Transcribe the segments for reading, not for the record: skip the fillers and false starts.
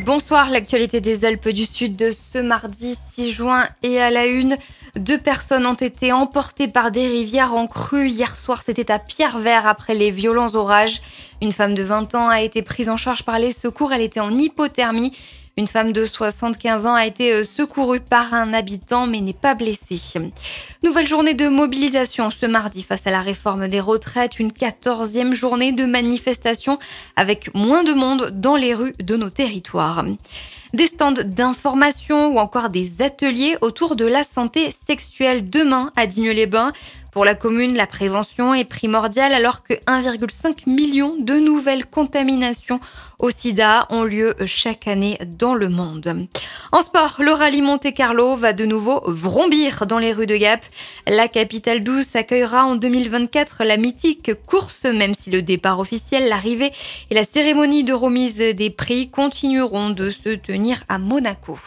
Bonsoir, l'actualité des Alpes du Sud de ce mardi 6 juin et à la une. 2 personnes ont été emportées par des rivières en crue. Hier soir, c'était à Pierrevert après les violents orages. Une femme de 20 ans a été prise en charge par les secours. Elle était en hypothermie. Une femme de 75 ans a été secourue par un habitant mais n'est pas blessée. Nouvelle journée de mobilisation ce mardi face à la réforme des retraites. Une 14e journée de manifestation avec moins de monde dans les rues de nos territoires. Des stands d'information ou encore des ateliers autour de la santé sexuelle demain à Digne-les-Bains. Pour la commune, la prévention est primordiale alors que 1,5 million de nouvelles contaminations au sida ont lieu chaque année dans le monde. En sport, le rallye Monte-Carlo va de nouveau vrombir dans les rues de Gap. La capitale douce accueillera en 2024 la mythique course, même si le départ officiel, l'arrivée et la cérémonie de remise des prix continueront de se tenir à Monaco.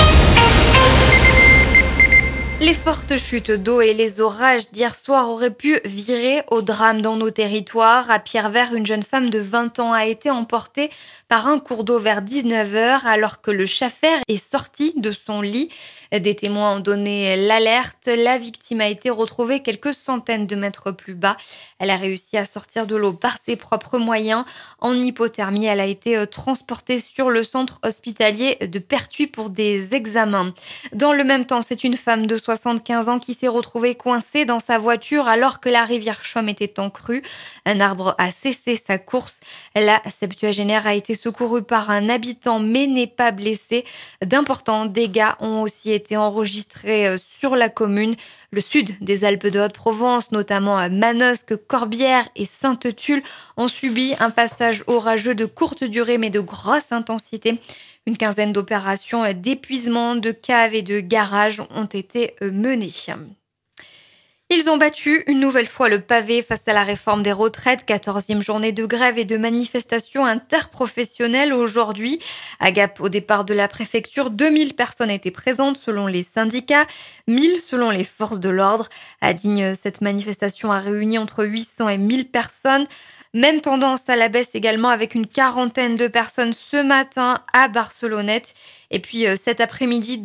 Les fortes chutes d'eau et les orages d'hier soir auraient pu virer au drame dans nos territoires. À Pierrevert, une jeune femme de 20 ans a été emportée par un cours d'eau vers 19h alors que le chaffaire est sorti de son lit. Des témoins ont donné l'alerte. La victime a été retrouvée quelques centaines de mètres plus bas. Elle a réussi à sortir de l'eau par ses propres moyens. En hypothermie, elle a été transportée sur le centre hospitalier de Pertuis pour des examens. Dans le même temps, c'est une femme de 75 ans qui s'est retrouvée coincée dans sa voiture alors que la rivière Chaume était en crue. Un arbre a cessé sa course. La septuagénaire a été secourue par un habitant mais n'est pas blessée. D'importants dégâts ont aussi été enregistrés sur la commune. Le sud des Alpes de Haute-Provence, notamment Manosque, Corbières et Sainte-Tulle, ont subi un passage orageux de courte durée mais de grosse intensité. Une quinzaine d'opérations d'épuisement de caves et de garages ont été menées. Ils ont battu une nouvelle fois le pavé face à la réforme des retraites. 14e journée de grève et de manifestation interprofessionnelle aujourd'hui. À Gap, au départ de la préfecture, 2000 personnes étaient présentes selon les syndicats, 1000 selon les forces de l'ordre. À Digne, cette manifestation a réuni entre 800 et 1000 personnes. Même tendance à la baisse également avec une quarantaine de personnes ce matin à Barcelonnette. Et puis cet après-midi,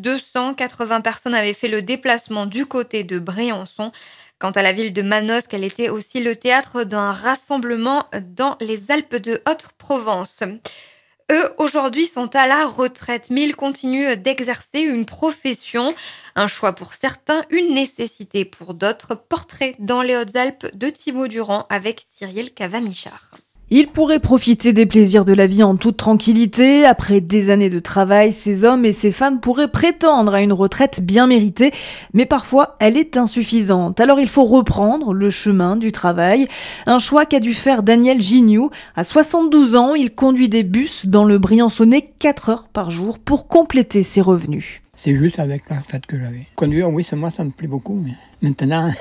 280 personnes avaient fait le déplacement du côté de Briançon. Quant à la ville de Manosque, elle était aussi le théâtre d'un rassemblement dans les Alpes de Haute-Provence. Eux, aujourd'hui, sont à la retraite, mais ils continuent d'exercer une profession. Un choix pour certains, une nécessité pour d'autres. Portrait dans les Hautes-Alpes de Thibaut Durand avec Cyril Cavamichard. Ils pourraient profiter des plaisirs de la vie en toute tranquillité. Après des années de travail, ces hommes et ces femmes pourraient prétendre à une retraite bien méritée. Mais parfois, elle est insuffisante. Alors il faut reprendre le chemin du travail. Un choix qu'a dû faire Daniel Gignoux. À 72 ans, il conduit des bus dans le Briançonnais 4 heures par jour pour compléter ses revenus. C'est juste avec la retraite que j'avais. Conduire, oui, ça me plaît beaucoup. Mais maintenant,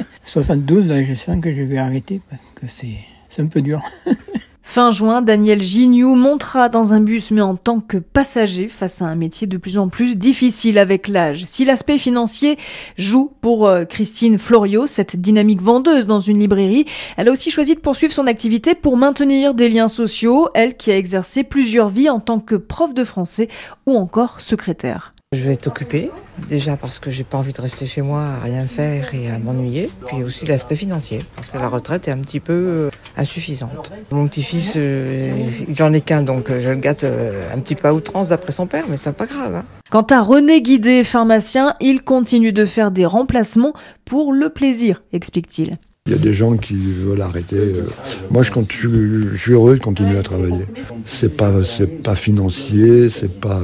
72, je sens que je vais arrêter parce que c'est un peu dur. Fin juin, Daniel Gignoux montera dans un bus, mais en tant que passager, face à un métier de plus en plus difficile avec l'âge. Si l'aspect financier joue pour Christine Floriot, cette dynamique vendeuse dans une librairie, elle a aussi choisi de poursuivre son activité pour maintenir des liens sociaux, elle qui a exercé plusieurs vies en tant que prof de français ou encore secrétaire. Je vais être occupée, déjà parce que j'ai pas envie de rester chez moi à rien faire et à m'ennuyer. Puis aussi l'aspect financier, parce que la retraite est un petit peu insuffisante. Mon petit-fils, j'en ai qu'un, donc je le gâte un petit peu à outrance d'après son père, mais c'est pas grave. Quant à René Guidé, pharmacien, il continue de faire des remplacements pour le plaisir, explique-t-il. Il y a des gens qui veulent arrêter. Moi, je suis heureux de continuer à travailler. C'est pas financier, c'est pas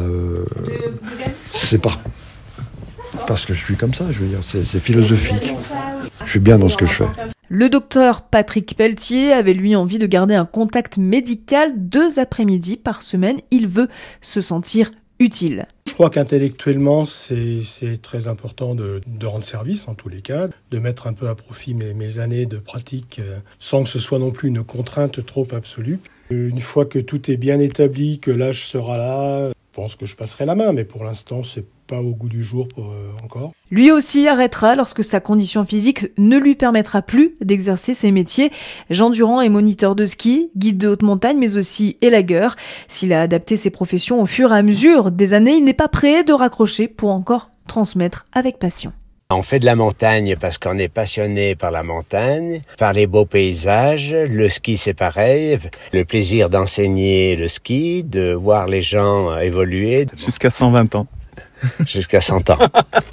parce que je suis comme ça. Je veux dire, c'est philosophique. Je suis bien dans ce que je fais. Le docteur Patrick Pelletier avait lui envie de garder un contact médical 2 après-midi par semaine. Il veut se sentir utile. Je crois qu'intellectuellement, c'est très important de rendre service en tous les cas, de mettre un peu à profit mes années de pratique sans que ce soit non plus une contrainte trop absolue. Une fois que tout est bien établi, que l'âge sera là, je pense que je passerai la main, mais pour l'instant, c'est pas au goût du jour encore. Lui aussi arrêtera lorsque sa condition physique ne lui permettra plus d'exercer ses métiers. Jean Durand est moniteur de ski, guide de haute montagne, mais aussi élagueur. S'il a adapté ses professions au fur et à mesure des années, il n'est pas prêt de raccrocher pour encore transmettre avec passion. On fait de la montagne parce qu'on est passionné par la montagne, par les beaux paysages. Le ski, c'est pareil. Le plaisir d'enseigner le ski, de voir les gens évoluer. Jusqu'à 120 ans. Jusqu'à 100 ans.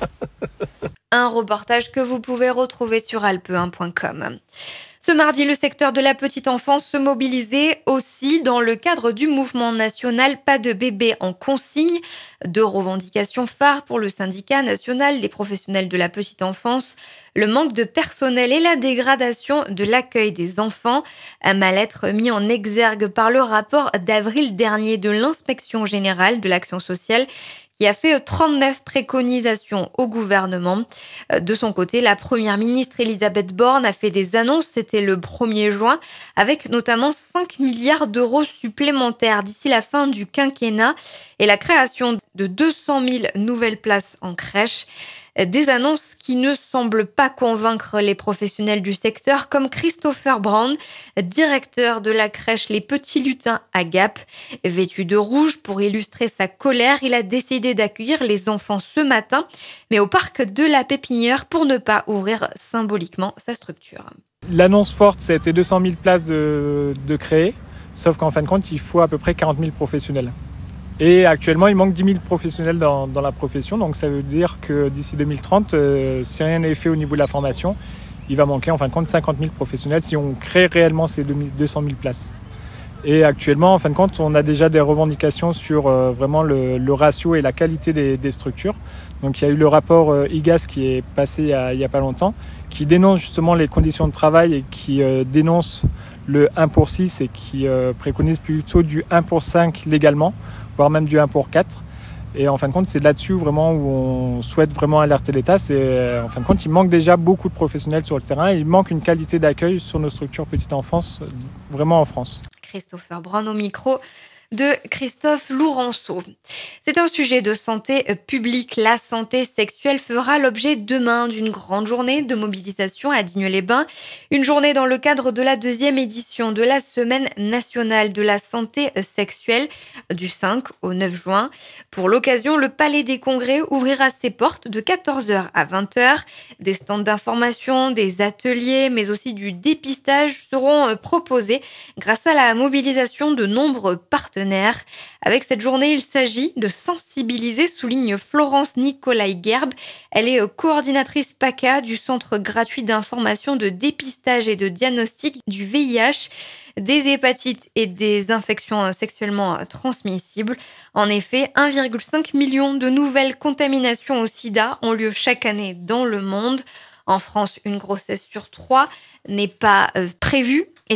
Un reportage que vous pouvez retrouver sur alpe1.com. Ce mardi, le secteur de la petite enfance se mobilisait aussi dans le cadre du mouvement national Pas de bébé en consigne. 2 revendications phares pour le syndicat national des professionnels de la petite enfance, le manque de personnel et la dégradation de l'accueil des enfants. Un mal-être mis en exergue par le rapport d'avril dernier de l'Inspection générale de l'action sociale qui a fait 39 préconisations au gouvernement. De son côté, la première ministre Elisabeth Borne a fait des annonces, c'était le 1er juin, avec notamment 5 milliards d'euros supplémentaires d'ici la fin du quinquennat et la création de 200 000 nouvelles places en crèche. Des annonces qui ne semblent pas convaincre les professionnels du secteur, comme Christopher Brown, directeur de la crèche Les Petits Lutins à Gap. Vêtu de rouge pour illustrer sa colère, il a décidé d'accueillir les enfants ce matin, mais au parc de la Pépinière pour ne pas ouvrir symboliquement sa structure. L'annonce forte, c'était 200 000 places de créer, sauf qu'en fin de compte, il faut à peu près 40 000 professionnels. Et actuellement, il manque 10 000 professionnels dans la profession. Donc ça veut dire que d'ici 2030, si rien n'est fait au niveau de la formation, il va manquer en fin de compte 50 000 professionnels si on crée réellement ces 200 000 places. Et actuellement, en fin de compte, on a déjà des revendications sur vraiment le ratio et la qualité des structures. Donc il y a eu le rapport IGAS qui est passé il y a pas longtemps, qui dénonce justement les conditions de travail et qui dénonce le 1 pour 6 et qui préconise plutôt du 1 pour 5 légalement, voire même du 1 pour 4. Et en fin de compte, c'est là-dessus vraiment où on souhaite vraiment alerter l'État. C'est, en fin de compte, il manque déjà beaucoup de professionnels sur le terrain. Il manque une qualité d'accueil sur nos structures petite enfance, vraiment en France. Christopher Brown au micro de Christophe Lourenço. C'est un sujet de santé publique. La santé sexuelle fera l'objet demain d'une grande journée de mobilisation à Digne-les-Bains. Une journée dans le cadre de la 2e édition de la Semaine nationale de la santé sexuelle du 5 au 9 juin. Pour l'occasion, le Palais des Congrès ouvrira ses portes de 14h à 20h. Des stands d'information, des ateliers, mais aussi du dépistage seront proposés grâce à la mobilisation de nombreux partenaires. Avec cette journée, il s'agit de sensibiliser, souligne Florence Nicolai-Gerb. Elle est coordinatrice PACA du Centre gratuit d'information de dépistage et de diagnostic du VIH, des hépatites et des infections sexuellement transmissibles. En effet, 1,5 million de nouvelles contaminations au sida ont lieu chaque année dans le monde. En France, une grossesse sur 3 n'est pas prévue et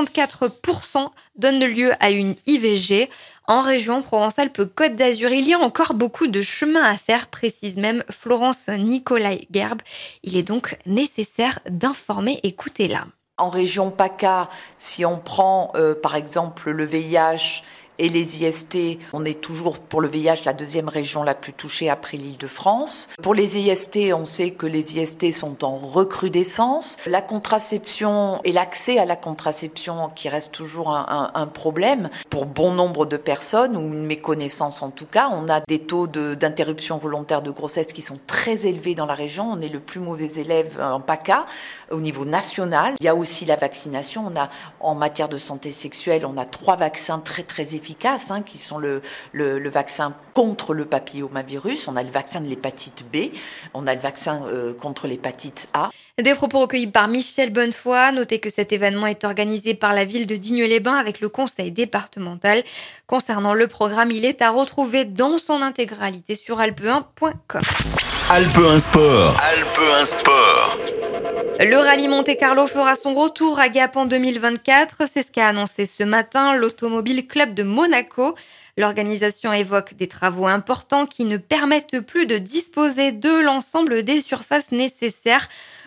64% donnent lieu à une IVG. En région Provence-Alpes-Côte d'Azur, il y a encore beaucoup de chemin à faire, précise même Florence Nicolai-Gerb. Il est donc nécessaire d'informer, écoutez-la. En région PACA, si on prend par exemple le VIH et les IST, on est toujours pour le VIH la 2e région la plus touchée après l'Île-de-France. Pour les IST, on sait que les IST sont en recrudescence. La contraception et l'accès à la contraception qui reste toujours un problème pour bon nombre de personnes, ou une méconnaissance en tout cas. On a des taux d'interruption volontaire de grossesse qui sont très élevés dans la région. On est le plus mauvais élève en PACA au niveau national. Il y a aussi la vaccination. On a, en matière de santé sexuelle, on a 3 vaccins très efficaces, qui sont le vaccin contre le papillomavirus, on a le vaccin de l'hépatite B, on a le vaccin contre l'hépatite A. Des propos recueillis par Michel Bonnefoy. Notez que cet événement est organisé par la ville de Digne-les-Bains avec le conseil départemental. Concernant le programme, il est à retrouver dans son intégralité sur alpe1.com. Alpe 1 Sport. Alpe 1 Sport. Le rallye Monte-Carlo fera son retour à Gap en 2024. C'est ce qu'a annoncé ce matin l'Automobile Club de Monaco. L'organisation évoque des travaux importants qui ne permettent plus de disposer de l'ensemble des surfaces nécessaires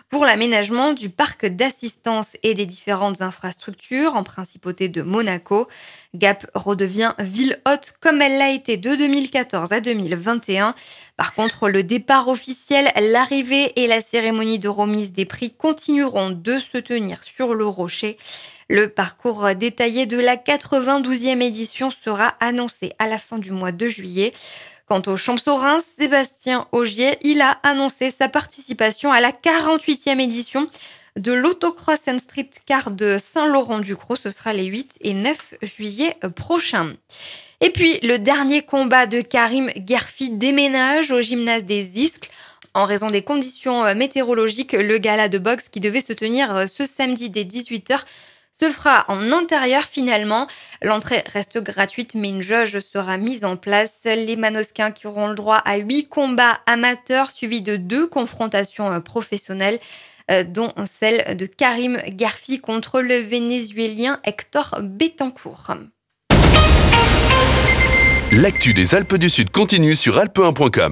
pour l'aménagement du parc d'assistance et des différentes infrastructures en principauté de Monaco. Gap redevient ville hôte comme elle l'a été de 2014 à 2021. Par contre, le départ officiel, l'arrivée et la cérémonie de remise des prix continueront de se tenir sur le Rocher. Le parcours détaillé de la 92e édition sera annoncé à la fin du mois de juillet. Quant au Champsaurins, Sébastien Ogier, il a annoncé sa participation à la 48e édition de l'autocross and street car de Saint-Laurent-du-Croix. Ce sera les 8 et 9 juillet prochains. Et puis, le dernier combat de Karim Guerfi déménage au gymnase des Iscles. En raison des conditions météorologiques, le gala de boxe qui devait se tenir ce samedi dès 18h se fera en intérieur finalement. L'entrée reste gratuite, mais une jauge sera mise en place. Les Manosquins qui auront le droit à 8 combats amateurs suivis de 2 confrontations professionnelles, dont celle de Karim Guerfi contre le Vénézuélien Hector Betancourt. L'actu des Alpes du Sud continue sur alpe1.com.